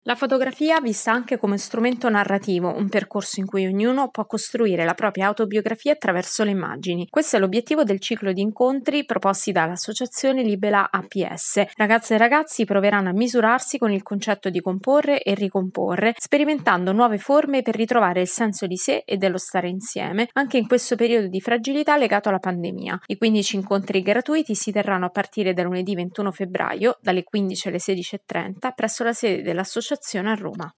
La fotografia vista anche come strumento narrativo, un percorso in cui ognuno può costruire la propria autobiografia attraverso le immagini. Questo è l'obiettivo del ciclo di incontri proposti dall'associazione Libera APS. Ragazze e ragazzi proveranno a misurarsi con il concetto di comporre e ricomporre, sperimentando nuove forme per ritrovare il senso di sé e dello stare insieme, anche in questo periodo di fragilità legato alla pandemia. I 15 incontri gratuiti si terranno a partire da lunedì 21 febbraio, dalle 15 alle 16:30, presso la sede dell'associazione a Roma.